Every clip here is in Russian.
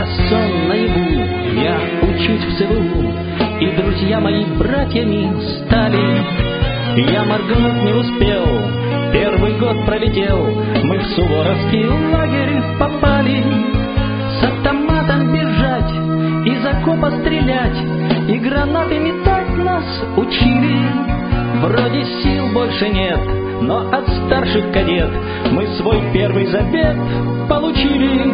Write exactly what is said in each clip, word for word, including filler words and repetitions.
меня сон наяву, я учусь в ЦВУ, и друзья мои братьями стали. Я моргнуть не успел, первый год пролетел, мы в суворовский лагерь попали. С автоматом бежать, из окопа стрелять и гранаты метать нас учили. Вроде сил больше нет, но от старших кадет мы свой первый завет получили.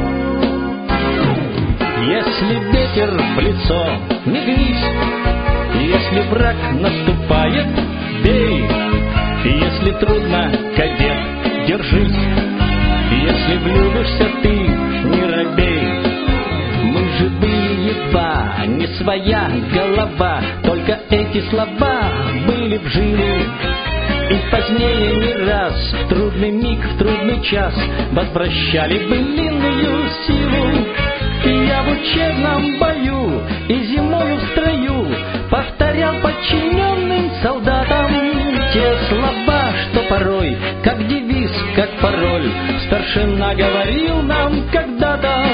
Если ветер в лицо, не гнись, если враг наступает, бей. Если трудно, кадет, держись, если влюбишься ты, не робей. Мы живые едва, не своя голова, только эти слова были в жилу. И позднее не раз, в трудный миг, в трудный час возвращали былинную силу. И я в учебном бою и зимою в строю повторял подчиненным солдатам те слова, что порой, как девиз, как пароль, старшина говорил нам когда-то.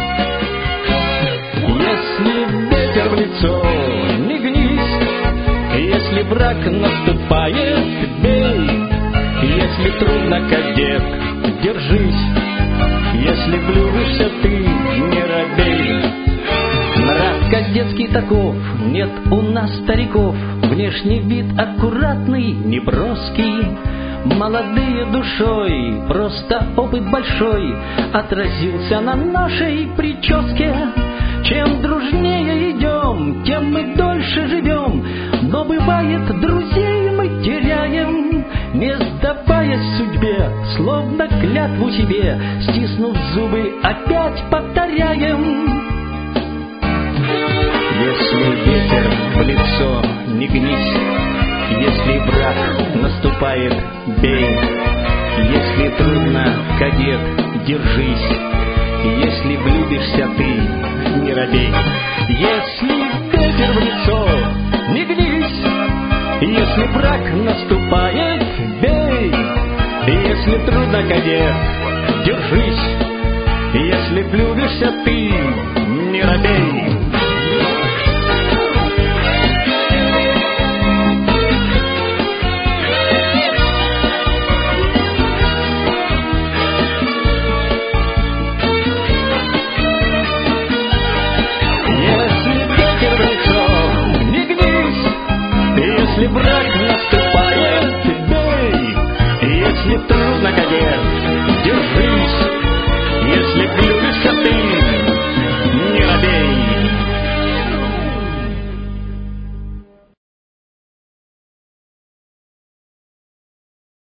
Если ветер в лицо, не гнись, если враг наступает, бей. Если трудно, кадет, держись, если влюбишься ты, не робей. Нрав кадетский таков, нет у нас стариков, внешний вид аккуратный, неброский. Молодые душой, просто опыт большой отразился на нашей прическе. Чем дружнее идем, тем мы дольше живем, но бывает, друзей мы теряем, не сдаваясь судьбе, словно клятву себе, стиснув зубы, опять повторяем. Если ветер в лицо, не гнись, если враг наступает, бей. Если трудно, кадет, держись, если влюбишься ты, не робей. Если ветер в лицо, не гнись, если враг наступает, бей. Если трудно, кадет,